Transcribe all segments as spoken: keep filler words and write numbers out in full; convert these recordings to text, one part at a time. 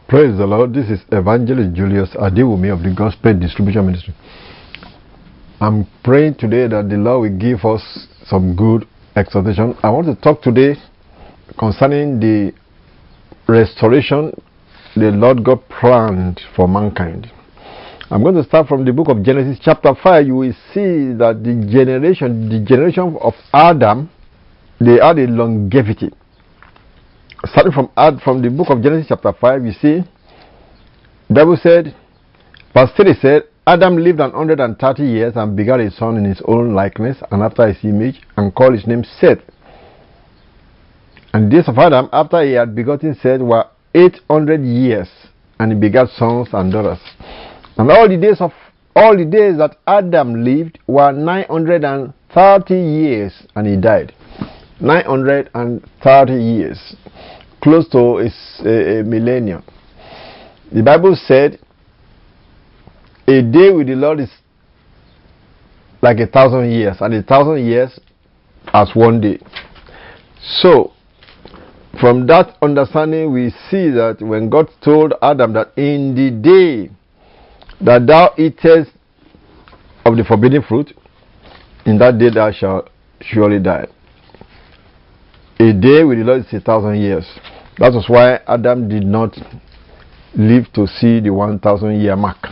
Praise the Lord. This is Evangelist Julius Adewumi of the Gospel Distribution Ministry. I'm praying today that the Lord will give us some good exhortation. I want to talk today concerning the restoration the Lord God planned for mankind. I'm going to start from the book of Genesis chapter five. You will see that the generation, the generation of Adam, they had a longevity. Starting from Ad, from the book of Genesis chapter five, you see, the Bible said, verse three said, Adam lived an hundred and thirty years and begat a son in his own likeness and after his image, and called his name Seth. And the days of Adam, after he had begotten Seth, were eight hundred years, and he begat sons and daughters. And all the days of all the days that Adam lived were nine hundred and thirty years, and he died. nine hundred thirty years, close to a, a, a millennium. The Bible said, a day with the Lord is like a thousand years, and a thousand years as one day. So, from that understanding, we see that when God told Adam that in the day that thou eatest of the forbidden fruit, in that day thou shalt surely die. A day with the Lord is a thousand years. That was why Adam did not live to see the one thousand year mark.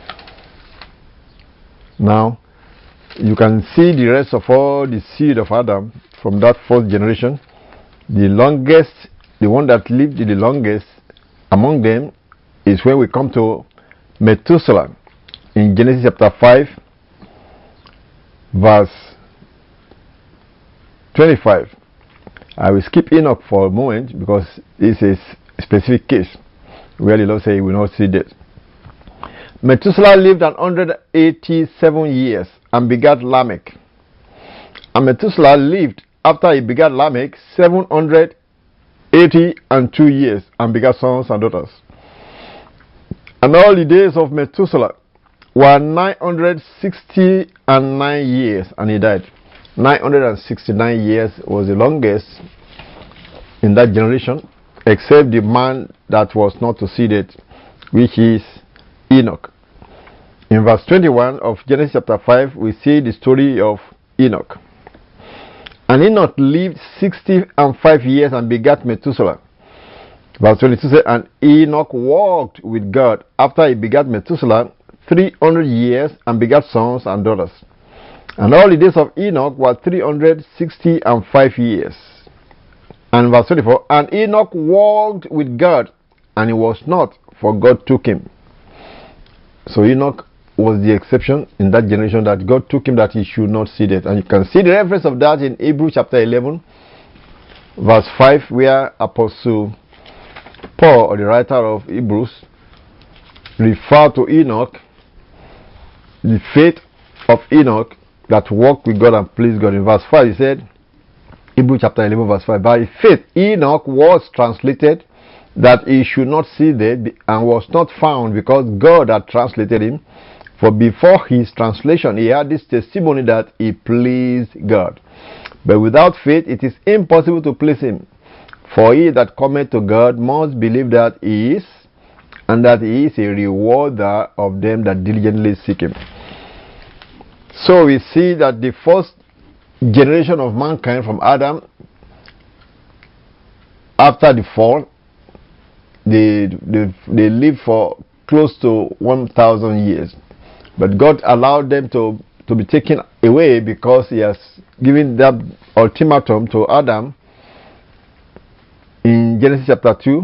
Now, you can see the rest of all the seed of Adam from that first generation. The longest, the one that lived the longest among them is when we come to Methuselah in Genesis chapter five, verse twenty-five. I will skip Enoch for a moment because this is a specific case where the Lord said he will not see death. Methuselah lived an hundred eighty-seven years and begat Lamech. And Methuselah lived after he begat Lamech seven hundred eighty and two years and begat sons and daughters. And all the days of Methuselah were nine hundred sixty and nine years, and he died. nine hundred sixty-nine years was the longest in that generation, except the man that was not to see death, which is Enoch. In verse twenty-one of Genesis chapter five, we see the story of Enoch. And Enoch lived sixty and five years and begat Methuselah. Verse twenty-two says, and Enoch walked with God after he begat Methuselah three hundred years and begat sons and daughters. And all the days of Enoch were three hundred sixty and five years. And verse twenty-four, and Enoch walked with God, and he was not, for God took him. So Enoch was the exception in that generation that God took him that he should not see death. And you can see the reference of that in Hebrews chapter eleven, verse five, where Apostle Paul, or the writer of Hebrews, referred to Enoch, the faith of Enoch that walked with God and pleased God. In verse five, he said, Hebrews chapter eleven, verse five, by faith Enoch was translated that he should not see death, and was not found because God had translated him. For before his translation he had this testimony that he pleased God. But without faith it is impossible to please him. For he that cometh to God must believe that he is, and that he is a rewarder of them that diligently seek him. So we see that the first generation of mankind from Adam, after the fall, they, they, they lived for close to one thousand years. But God allowed them to, to be taken away because he has given that ultimatum to Adam in Genesis chapter two,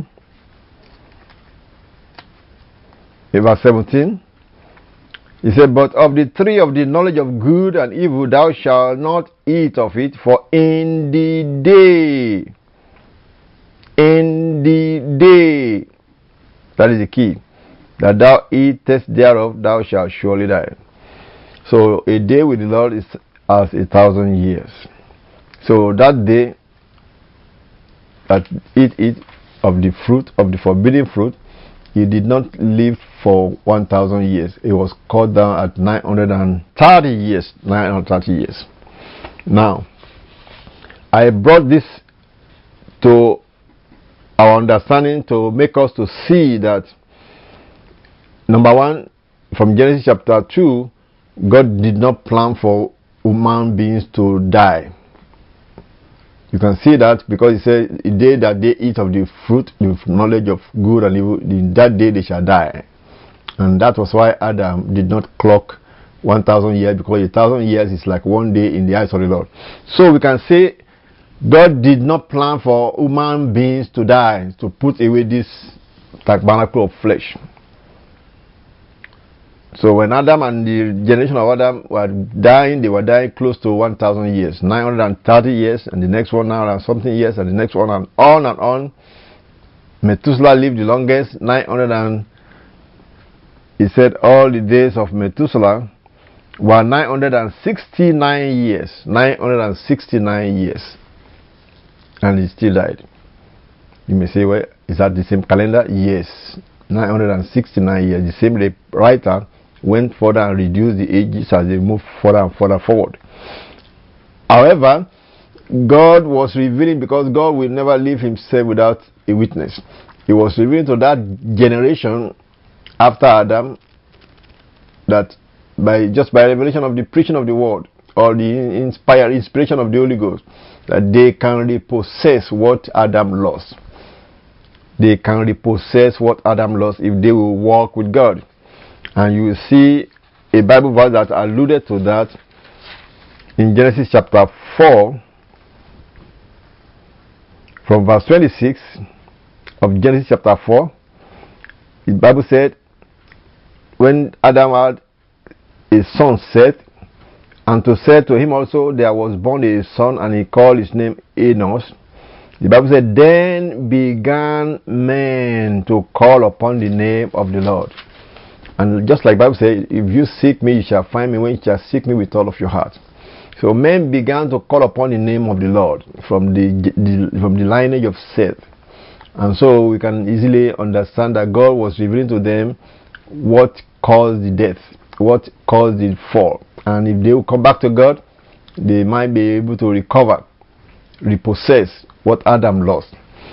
verse seventeen. He said, but of the tree of the knowledge of good and evil thou shalt not eat of it, for in the day, in the day, that is the key, that thou eatest thereof, thou shalt surely die. So a day with the Lord is as a thousand years. So that day that eat it of the fruit, of the forbidden fruit, he did not live for one thousand years. It was cut down at nine hundred thirty years. nine hundred thirty years. Now, I brought this to our understanding to make us to see that, number one, from Genesis chapter two, God did not plan for human beings to die. You can see that because he said, the day that they eat of the fruit, the knowledge of good and evil, in that day they shall die. And that was why Adam did not clock one thousand years, because a thousand years is like one day in the eyes of the Lord. So we can say God did not plan for human beings to die, to put away this tabernacle of flesh. So when Adam and the generation of Adam were dying, they were dying close to one thousand years, nine hundred thirty years, and the next one nine hundred something years, and the next one, and on and on. Methuselah lived the longest, nine hundred, and he said all the days of Methuselah were nine hundred sixty-nine years, nine hundred sixty-nine years, and he still died. You may say, well, is that the same calendar? Yes, nine hundred sixty-nine years. The same writer went further and reduced the ages as they moved further and further forward. However, God was revealing, because God will never leave himself without a witness. He was revealing to that generation after Adam that by just by revelation of the preaching of the word, or the inspired inspiration of the Holy Ghost, that they can repossess what Adam lost. They can repossess what Adam lost if they will walk with God. And you will see a Bible verse that alluded to that in Genesis chapter four, from verse twenty-six of Genesis chapter four. The Bible said, when Adam had a son Seth, and to Seth, to him also there was born a son, and he called his name Enos. The Bible said, then began men to call upon the name of the Lord. And just like the Bible says, if you seek me, you shall find me when you shall seek me with all of your heart. So men began to call upon the name of the Lord from the, the from the lineage of Seth. And so we can easily understand that God was revealing to them what caused the death, what caused the fall. And if they will come back to God, they might be able to recover, repossess what Adam lost.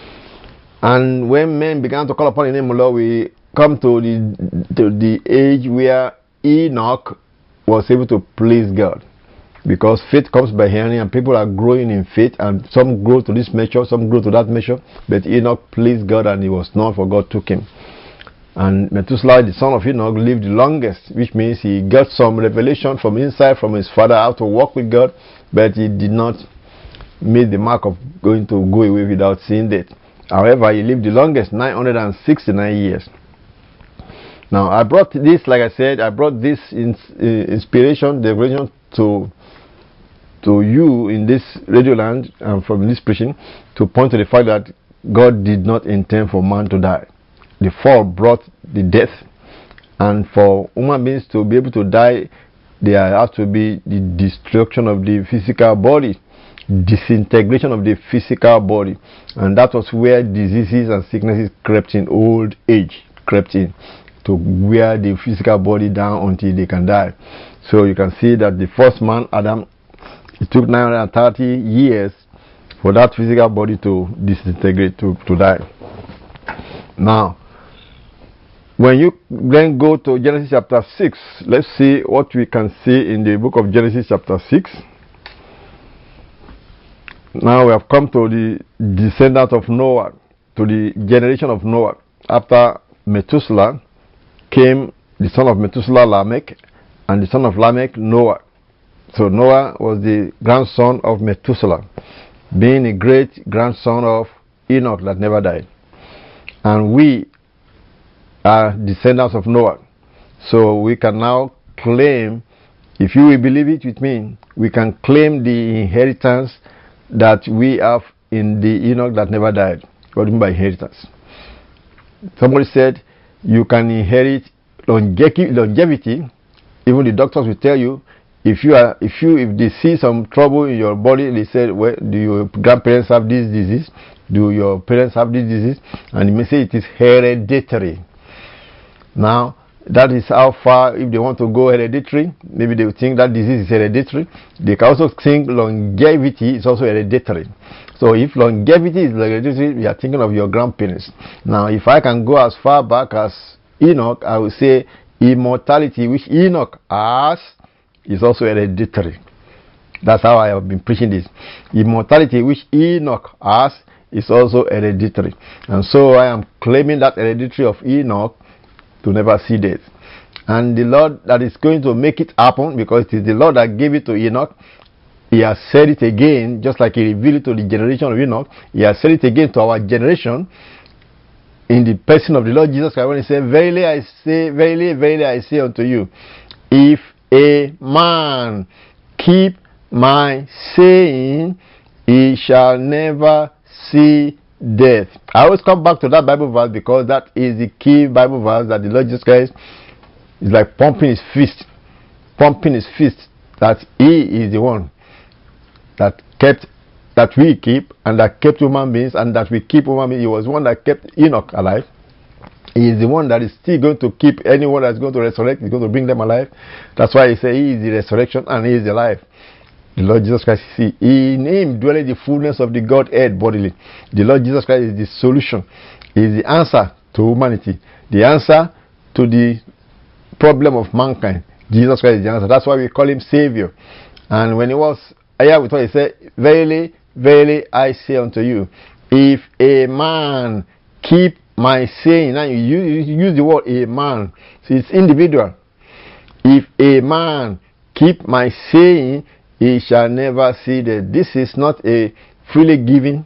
And when men began to call upon the name of the Lord, we come to the, to the age where Enoch was able to please God. Because faith comes by hearing, and people are growing in faith, and some grow to this measure, some grow to that measure. But Enoch pleased God, and he was known, for God took him. And Methuselah, the son of Enoch, lived the longest, which means he got some revelation from inside, from his father, how to walk with God, but he did not meet the mark of going to go away without seeing death. However, he lived the longest, nine hundred sixty-nine years. Now, I brought this, like I said, I brought this in, uh, inspiration, the revelation to to you in this radio land and from this preaching, to point to the fact that God did not intend for man to die. The fall brought the death, and for human beings to be able to die, there has to be the destruction of the physical body, disintegration of the physical body, and that was where diseases and sicknesses crept in, old age crept in, to wear the physical body down until they can die. So you can see that the first man, Adam, it took nine hundred thirty years for that physical body to disintegrate, to, to die. Now, when you then go to Genesis chapter six, let's see what we can see in the book of Genesis chapter six. Now we have come to the descendant of Noah, to the generation of Noah. After Methuselah came the son of Methuselah, Lamech, and the son of Lamech, Noah. So Noah was the grandson of Methuselah, being a great grandson of Enoch that never died. And we are descendants of Noah. So we can now claim, if you will believe it with me, we can claim the inheritance that we have in the Enoch that never died. What do you mean by inheritance? Somebody said you can inherit longevity. Even the doctors will tell you, if you are, if you, if they see some trouble in your body, they said, well, do your grandparents have this disease? Do your parents have this disease? And you may say it is hereditary. Now, That is how far, if they want to go hereditary, maybe they will think that disease is hereditary. They can also think longevity is also hereditary. So if longevity is hereditary, we are thinking of your grandparents. Now, if I can go as far back as Enoch, I will say immortality, which Enoch has, is also hereditary. That's how I have been preaching this. Immortality, which Enoch has, is also hereditary. And so I am claiming that hereditary of Enoch to never see death. And the Lord that is going to make it happen, because it is the Lord that gave it to Enoch, He has said it again, just like He revealed it to the generation of Enoch. He has said it again to our generation in the person of the Lord Jesus Christ, when He said, Verily I say, verily, verily I say unto you, if a man keep my saying, he shall never see death. I always come back to that Bible verse because that is the key Bible verse that the Lord Jesus Christ is like pumping His fist, pumping His fist, that He is the one that kept, that we keep, and that kept human beings, and that we keep human beings. He was the one that kept Enoch alive. He is the one that is still going to keep anyone that's going to resurrect. He's going to bring them alive. That's why He said He is the resurrection and He is the life. The Lord Jesus Christ, see, in Him dwelleth the fullness of the Godhead bodily. The Lord Jesus Christ is the solution, He is the answer to humanity, the answer to the problem of mankind. Jesus Christ is the answer. That's why we call Him Savior. And when He was here with us, He said, Verily, verily, I say unto you, if a man keep my saying, now you use, you use the word a man, so it's individual. If a man keep my saying, he shall never see death. This is not a freely given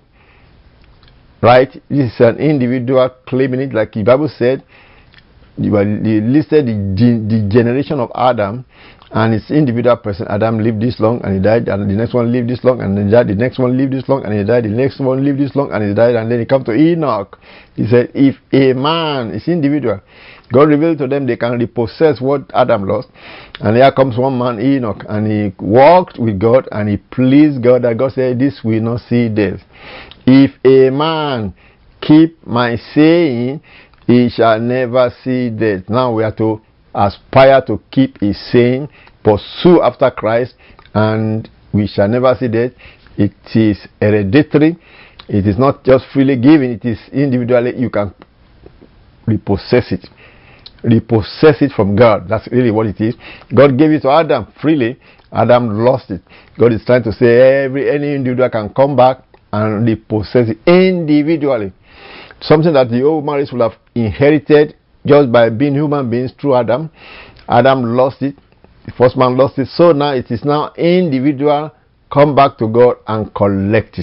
right. This is an individual claiming it, like the Bible said. They listed the, the generation of Adam, and it's individual person. Adam lived this long and he died, and the next one lived this long and he died, the next one lived this long and he died, the next one lived this long and he died, and then he come to Enoch. He said, if a man is individual, God revealed to them they can repossess what Adam lost. And here comes one man, Enoch, and he walked with God and he pleased God, that God said, this will not see death. If a man keep my saying, he shall never see death. Now we are to aspire to keep His saying, pursue after Christ, and we shall never see death. It is hereditary. It is not just freely given. It is individually. You can repossess it. Repossess it from God. That's really what it is. God gave it to Adam freely. Adam lost it. God is trying to say every any individual can come back and repossess it individually. Something that the old man race will have inherited just by being human beings through Adam. Adam lost it. The first man lost it. So now it is now individual. Come back to God and collect it.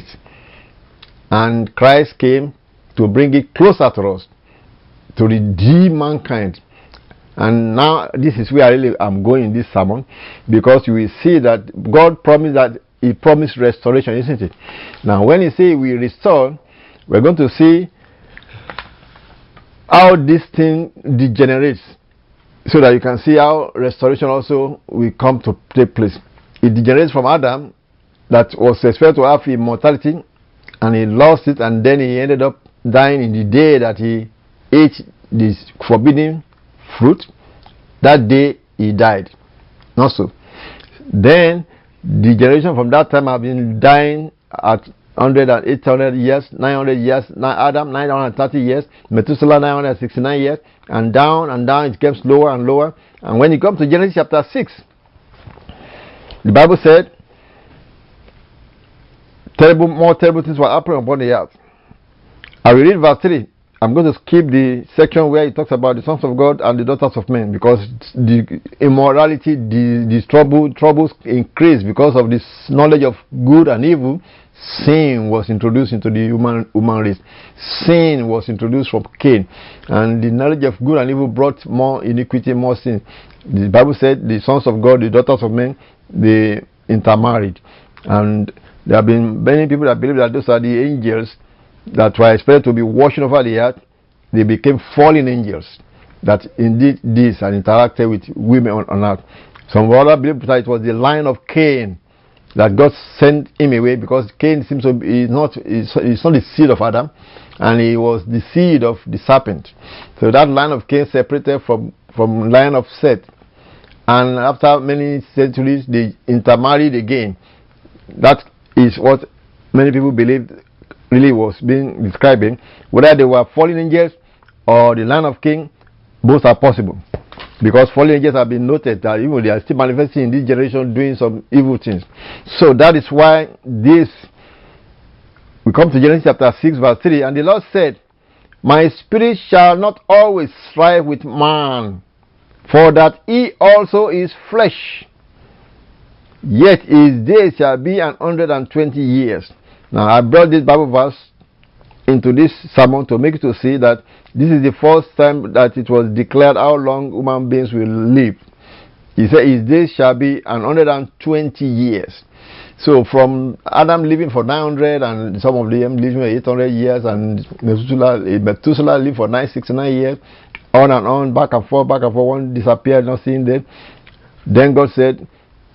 And Christ came to bring it closer to us, to redeem mankind. And now this is where I really am going in this sermon, because you will see that God promised that He promised restoration, isn't it? Now when He say we restore, we're going to see how this thing degenerates, so that you can see how restoration also will come to take place. It degenerates from Adam, that was expected to have immortality, and he lost it, and then he ended up dying in the day that he ate this forbidden fruit. That day he died. Not so. Then the generation from that time have been dying at one hundred and eight hundred years, nine hundred years, Adam nine hundred thirty years, Methuselah nine hundred sixty-nine years, and down and down it gets lower and lower. And when you come to Genesis chapter six, the Bible said, terrible, more terrible things were happening upon the earth. I will read verse three. I'm going to skip the section where it talks about the sons of God and the daughters of men, because the immorality, the, the trouble, troubles increased because of this knowledge of good and evil. Sin was introduced into the human, human race. Sin was introduced from Cain, and the knowledge of good and evil brought more iniquity, more sin. The Bible said the sons of God, the daughters of men, they intermarried, and there have been many people that believe that those are the angels that were expected to be watching over the earth. They became fallen angels that indeed this and interacted with women on, on earth. Some other believe that it was the line of Cain that God sent him away, because Cain seems to be not is not the seed of Adam, and he was the seed of the serpent. So that line of Cain separated from from line of Seth. And after many centuries, they intermarried again. That is what many people believed really was being describing. Whether they were fallen angels or the line of Cain, both are possible. Because fallen angels have been noted that even they are still manifesting in this generation doing some evil things. So that is why this, we come to Genesis chapter six verse three, and the Lord said, my spirit shall not always strive with man, for that he also is flesh, yet his days shall be an hundred and twenty years. Now I brought this Bible verse into this sermon to make you to see that this is the first time that it was declared how long human beings will live. He said his days shall be an hundred and twenty years. So from Adam living for nine hundred and some of them living for eight hundred years, and Methuselah, Methuselah lived for nine hundred sixty-nine years, on and on, back and forth, back and forth, one disappeared, not seen them. Then God said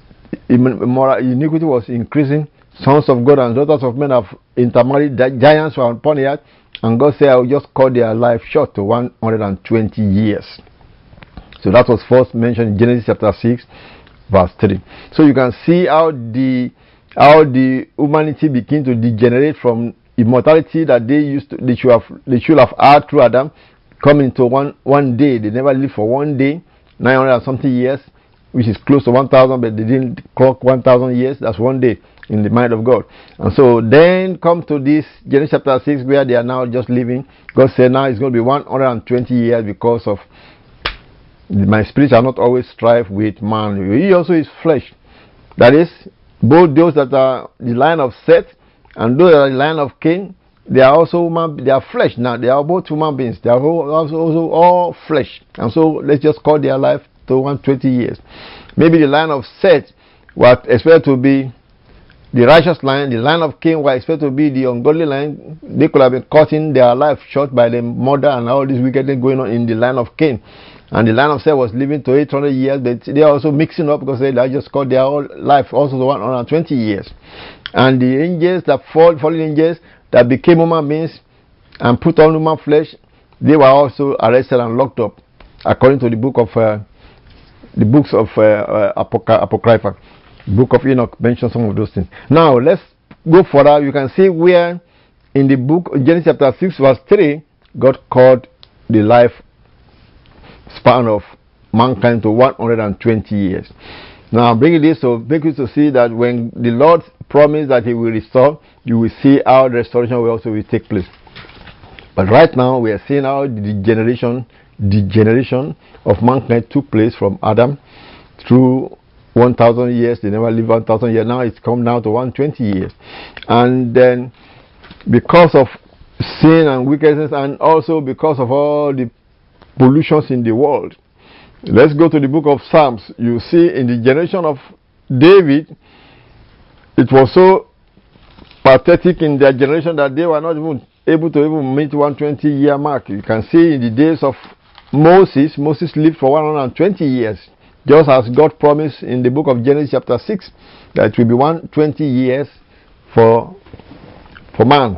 iniquity was increasing, sons of God and daughters of men have intermarried, giants were upon the earth, and God said I will just cut their life short to one hundred twenty years. So that was first mentioned in Genesis chapter six verse three. So you can see how the how the humanity began to degenerate from immortality that they used to they should have they should have had through Adam, coming to one one day. They never lived for one day, nine hundred and something years, which is close to one thousand, but they didn't clock one thousand years. That's one day in the mind of God. And so then come to this Genesis chapter six, where they are now just living. God said now it's going to be one hundred twenty years, because of my spirit shall not always strive with man. He also is flesh. That is, both those that are the line of Seth and those that are the line of Cain, they are also human, they are flesh now. They are both human beings. They are also, also all flesh. And so let's just call their life to one hundred twenty years. Maybe the line of Seth was expected to be the righteous line. The line of Cain was expected to be the ungodly line. They could have been cutting their life short by the murder and all this wickedness going on in the line of Cain. And the line of Seth was living to eight hundred years, but they are also mixing up because they just cut their whole life also to one hundred twenty years. And the angels that fall, fallen angels that became human beings and put on human flesh, they were also arrested and locked up, according to the book of uh, the books of uh, uh, Apoc- Apocrypha. Book of Enoch mentions some of those things. Now let's go further. You can see where in the book Genesis chapter six verse three, God called the life span of mankind to one hundred twenty years. Now I'm bringing this to make you to see that when the Lord promised that he will restore, you will see how the restoration will also will take place. But right now we are seeing how the degeneration, degeneration of mankind took place from Adam through one thousand years. They never lived one thousand years. Now it's come down to one hundred twenty years. And then because of sin and wickedness, and also because of all the pollutions in the world. Let's go to the book of Psalms. You see, in the generation of David, it was so pathetic in their generation that they were not even able to even meet one hundred twenty year mark. You can see in the days of Moses, Moses lived for one hundred twenty years, just as God promised in the book of Genesis chapter six, that it will be one hundred twenty years for, for man.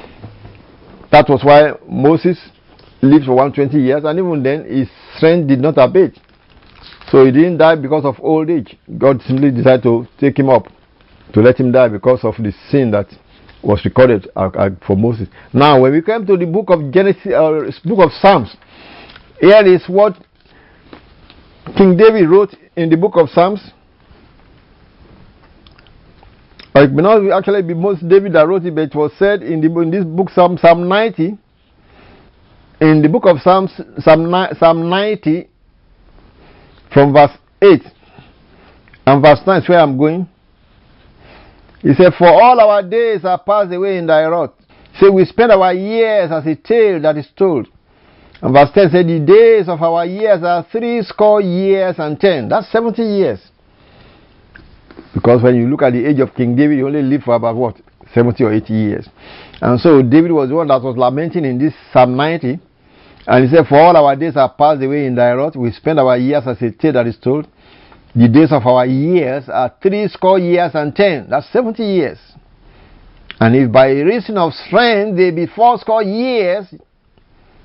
That was why Moses lived for one hundred twenty years, and even then his strength did not abate. So he didn't die because of old age. God simply decided to take him up, to let him die because of the sin that was recorded uh, uh, for Moses. Now when we come to the book of Genesis, uh, book of Psalms, here is what King David wrote in the book of Psalms. Or it may not actually be most David that wrote it, but it was said in, the, in this book, Psalm, Psalm ninety. In the book of Psalms, Psalm, Psalm ninety, from verse eight and verse nine is where I'm going. He said, for all our days are passed away in thy wrath. Say, we spend our years as a tale that is told. And verse ten said, the days of our years are three score years and ten. That's seventy years. Because when you look at the age of King David, he only lived for about what? seventy or eighty years. And so David was the one that was lamenting in this Psalm ninety. And he said, for all our days are passed away in thy wrath. We spend our years as a tale that is told. The days of our years are three score years and ten. That's seventy years. And if by reason of strength they be four score years,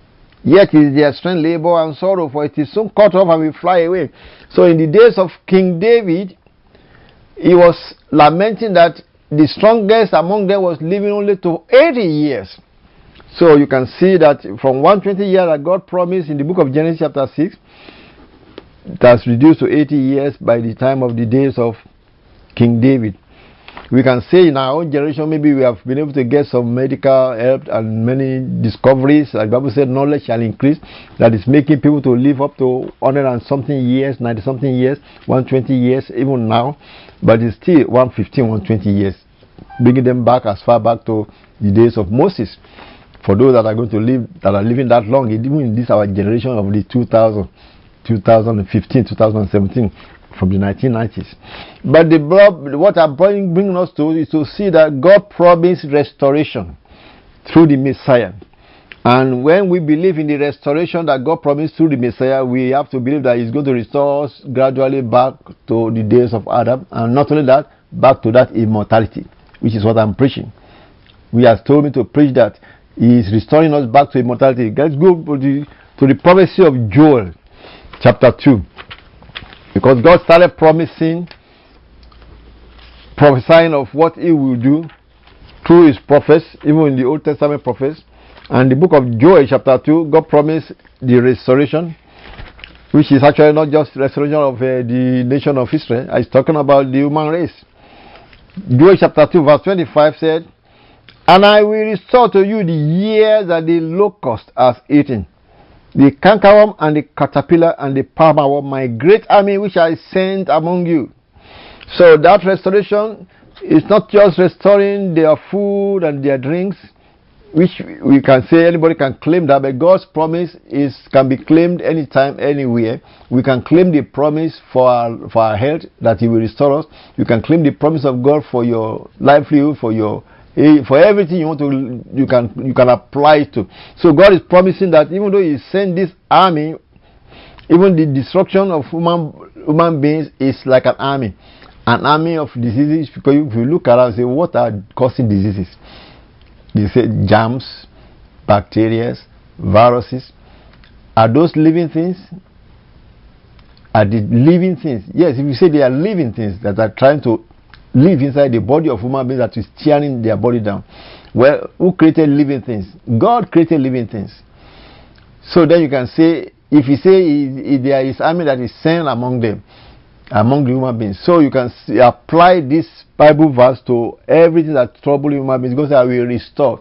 Yet is their strength labor and sorrow, for it is soon cut off and will fly away. So in the days of King David, he was lamenting that the strongest among them was living only to eighty years. So you can see that from one hundred twenty years that God promised in the book of Genesis chapter six, it has reduced to eighty years by the time of the days of King David. We can say in our own generation, maybe we have been able to get some medical help and many discoveries. Like the Bible said, knowledge shall increase. That is making people to live up to one hundred and something years, ninety something years, one hundred twenty years, even now. But it's still one hundred fifteen, one hundred twenty years, bringing them back as far back to the days of Moses. For those that are going to live, that are living that long, even in this our generation of the two thousand, two thousand fifteen, two thousand seventeen, from the nineteen nineties. But the what I'm bringing us to is to see that God promised restoration through the Messiah. And when we believe in the restoration that God promised through the Messiah, we have to believe that He's going to restore us gradually back to the days of Adam. And not only that, back to that immortality, which is what I'm preaching. He has told me to preach that He is restoring us back to immortality. Let's go to the, to the prophecy of Joel, chapter two. Because God started promising, prophesying of what He will do through His prophets, even in the Old Testament prophets. And the book of Joel, chapter two, God promised the restoration, which is actually not just restoration of uh, the nation of Israel. It's talking about the human race. Joel chapter two, verse twenty-five said, "And I will restore to you the years that the locust has eaten, the cankerworm and the caterpillar and the palmerworm, my great army which I sent among you." So that restoration is not just restoring their food and their drinks, which we can say anybody can claim that, but God's promise is can be claimed anytime, anywhere. We can claim the promise for our, for our health, that He will restore us. You can claim the promise of God for your livelihood, for your for everything you want to, you can you can apply it to. So God is promising that even though He sent this army, even the destruction of human human beings is like an army, an army of diseases. Because if you look around and say, what are causing diseases? They say germs, bacteria, viruses. Are those living things? Are the living things? Yes, if you say they are living things that are trying to live inside the body of human beings, that is tearing their body down. Well, who created living things? God created living things. So then you can say, if you say he, he, there is army that is sent among them, among the human beings. So you can see, apply this Bible verse to everything that troubles human beings. God said, I will restore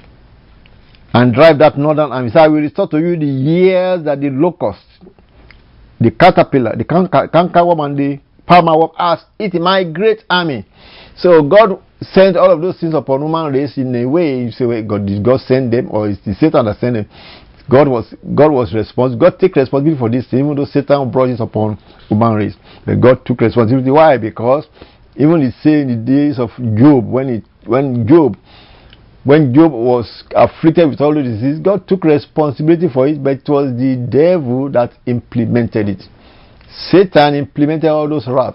and drive that northern army. So I will restore to you the years that the locust, the caterpillar, the cankerworm and the palmerworm has eaten, my great army. So God sent all of those things upon human race in a way. You say, wait, God, did God send them, or is the Satan that sent them? God was God was responsible. God took responsibility for this, even though Satan brought it upon human race. But God took responsibility. Why? Because even it say in the days of Job, when it when Job when Job was afflicted with all the disease, God took responsibility for it, but it was the devil that implemented it. Satan implemented all those wrath.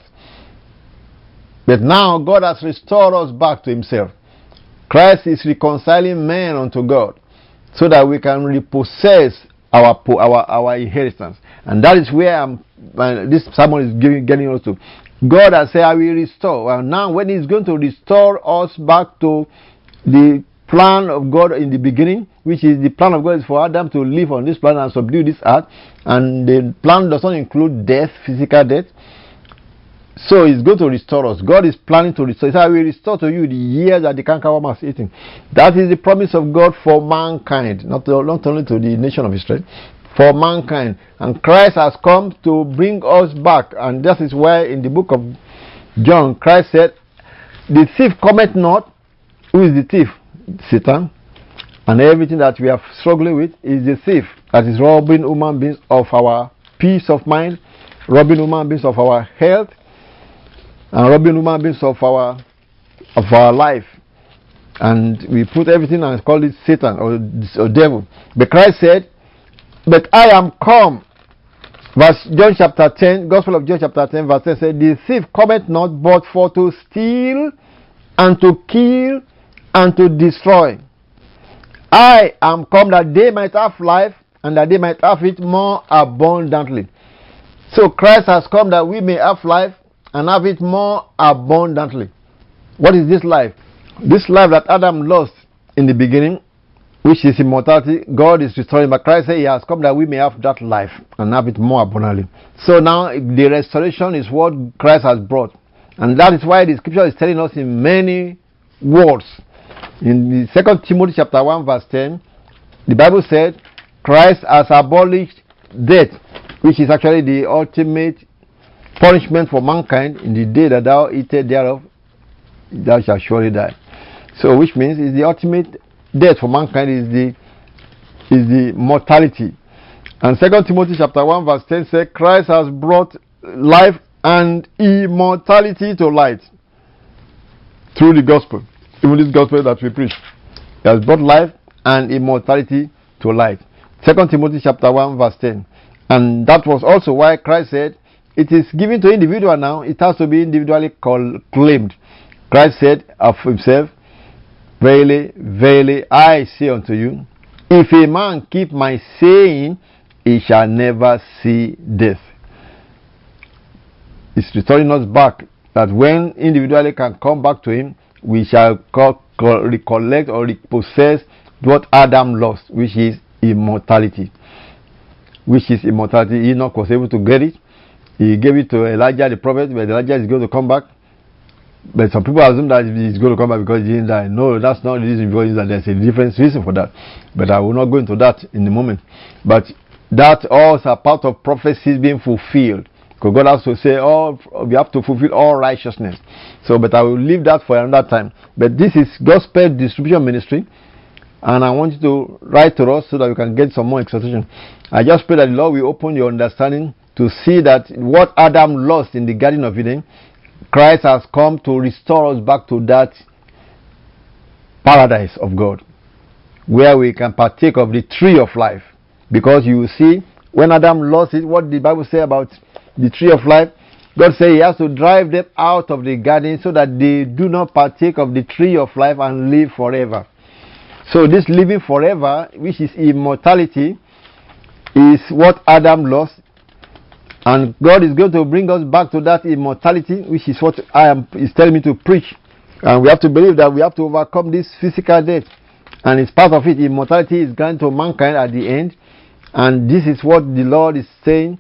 But now God has restored us back to Himself. Christ is reconciling men unto God, so that we can repossess our our our inheritance. And that is where I'm, uh, this sermon is giving, getting us to. God has said, I will restore. Well, now when He's going to restore us back to the plan of God in the beginning, which is the plan of God is for Adam to live on this planet and subdue this earth, and the plan does not include death, physical death. So He's going to restore us. God is planning to restore. He said, I will restore to you the years that the cankerworm has eaten. That is the promise of God for mankind, not, to, not only to the nation of Israel, for mankind. And Christ has come to bring us back. And that is why in the book of John, Christ said, the thief cometh not. Who is the thief? Satan. And everything that we are struggling with is the thief that is robbing human beings of our peace of mind, robbing human beings of our health, and robbing human beings of our of our life. And we put everything and call it Satan or, or devil. But Christ said, but I am come. Verse John chapter ten, Gospel of John chapter ten, verse ten said, the thief cometh not but for to steal and to kill and to destroy. I am come that they might have life and that they might have it more abundantly. So Christ has come that we may have life and have it more abundantly. What is this life? This life that Adam lost in the beginning, which is immortality, God is restoring. But Christ said he has come that we may have that life and have it more abundantly. So now the restoration is what Christ has brought. And that is why the scripture is telling us in many words. In the Second Timothy chapter one verse ten, the Bible said, Christ has abolished death, which is actually the ultimate punishment for mankind. In the day that thou eatest thereof, thou shalt surely die. So which means is the ultimate death for mankind is the is the mortality. And Second Timothy chapter one verse ten says, Christ has brought life and immortality to light through the gospel. Even this gospel that we preach, he has brought life and immortality to light. Second Timothy chapter one verse ten. And that was also why Christ said, it is given to individual now, it has to be individually call, claimed. Christ said of himself, verily, verily, I say unto you, if a man keep my saying, he shall never see death. It's returning us back that when individually can come back to him, we shall call, call, recollect or repossess what Adam lost, which is immortality. Which is immortality. Enoch was able to get it. He gave it to Elijah the prophet, but Elijah is going to come back. But some people assume that he's going to come back because he didn't die. No, that's not the reason. Because there's a different reason for that. But I will not go into that in a moment. But that also a part of prophecies being fulfilled. Because God has to say, oh, we have to fulfill all righteousness. So, but I will leave that for another time. But this is gospel distribution ministry. And I want you to write to us so that we can get some more exhortation. I just pray that the Lord will open your understanding to see that what Adam lost in the Garden of Eden, Christ has come to restore us back to that paradise of God, where we can partake of the tree of life. Because you will see, when Adam lost it, what the Bible says about the tree of life, God said he has to drive them out of the garden so that they do not partake of the tree of life and live forever. So this living forever, which is immortality, is what Adam lost. And God is going to bring us back to that immortality, which is what I am is telling me to preach. And we have to believe that we have to overcome this physical death. And it's part of it. Immortality is granted to mankind at the end. And this is what the Lord is saying,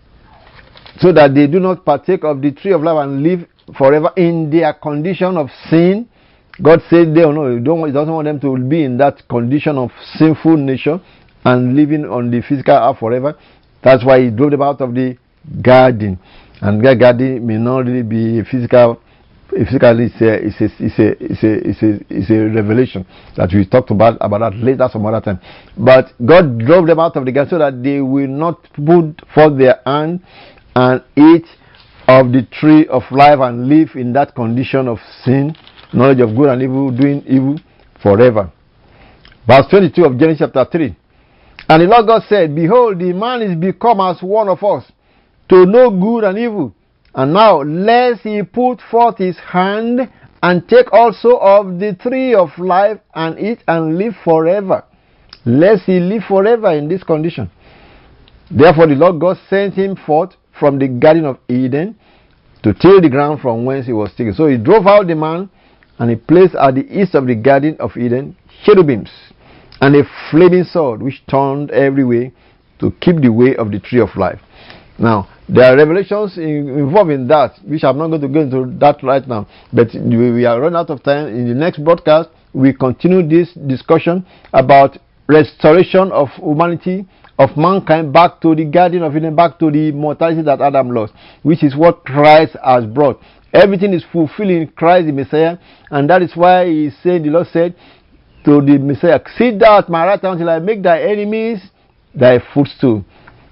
so that they do not partake of the tree of life and live forever in their condition of sin. God said they no, he don't, he doesn't want them to be in that condition of sinful nature and living on the physical earth forever. That's why he drove them out of the garden. And that garden may not really be a physical, a physical it's a, it's a, it's a, it's a, it's a, it's a revelation that we talked about, about that later some other time. But God drove them out of the garden so that they will not put forth their hand and eat of the tree of life and live in that condition of sin, knowledge of good and evil, doing evil forever. Verse twenty-two of Genesis chapter three. And the Lord God said, behold, the man is become as one of us, to know good and evil. And now, lest he put forth his hand and take also of the tree of life and eat and live forever. Lest he live forever in this condition. Therefore the Lord God sent him forth from the Garden of Eden to till the ground from whence he was taken. So he drove out the man, and he placed at the east of the Garden of Eden cherubims and a flaming sword which turned every way to keep the way of the tree of life. Now, there are revelations in, involved in that, which I'm not going to go into that right now. But we, we are running out of time. In the next broadcast, we continue this discussion about restoration of humanity, of mankind, back to the Garden of Eden, back to the immortality that Adam lost, which is what Christ has brought. Everything is fulfilled in Christ the Messiah, and that is why he said, the Lord said to the Messiah, sit thou at my right hand until I make thy enemies thy footstool.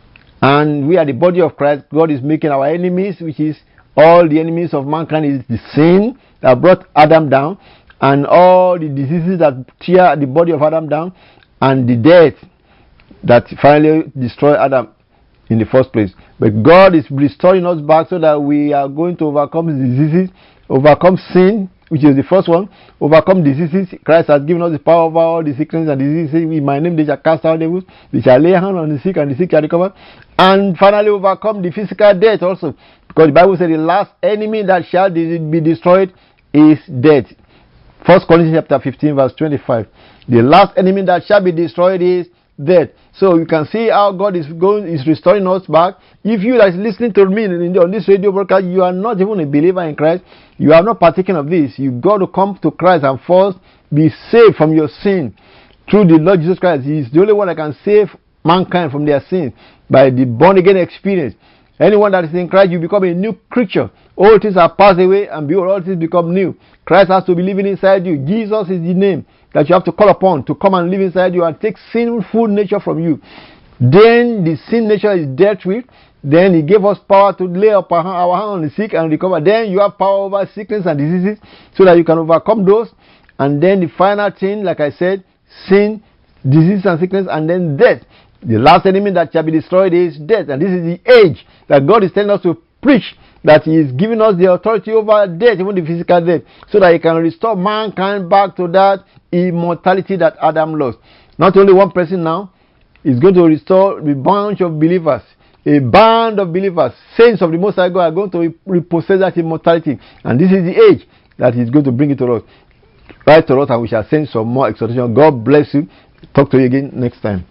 And we are the body of Christ. God is making our enemies, which is all the enemies of mankind, is the sin that brought Adam down, and all the diseases that tear the body of Adam down, and the death that finally destroyed Adam in the first place. But God is restoring us back so that we are going to overcome diseases, overcome sin, which is the first one. Overcome diseases. Christ has given us the power over all the sickness and diseases. In my name they shall cast out devils. They shall lay hand on the sick and the sick shall recover. And finally overcome the physical death also. Because the Bible said the last enemy that shall be destroyed is death. First Corinthians chapter fifteen verse twenty-five. The last enemy that shall be destroyed is death. So you can see how God is going is restoring us back. If you are listening to me on this radio broadcast, you are not even a believer in Christ, you have not partaken of this, you got to come to Christ and first be saved from your sin through the Lord Jesus Christ. He is the only one that can save mankind from their sins by the born again experience. Anyone that is in Christ, you become a new creature. All things are passed away, and behold, all things become new. Christ has to be living inside you. Jesus is the name that you have to call upon to come and live inside you and take sinful nature from you. Then the sin nature is dealt with. Then He gave us power to lay up our hand on the sick and recover. Then you have power over sickness and diseases so that you can overcome those. And then the final thing, like I said, sin, disease and sickness, and then death. The last enemy that shall be destroyed is death. And this is the age that God is telling us to preach, that He is giving us the authority over death, even the physical death, so that He can restore mankind back to that immortality that Adam lost. Not only one person now, He's going to restore a bunch of believers, a band of believers, saints of the Most High God are going to repossess that immortality. And this is the age that He's going to bring it to us. Write to us and we shall send some more exhortation. God bless you. Talk to you again next time.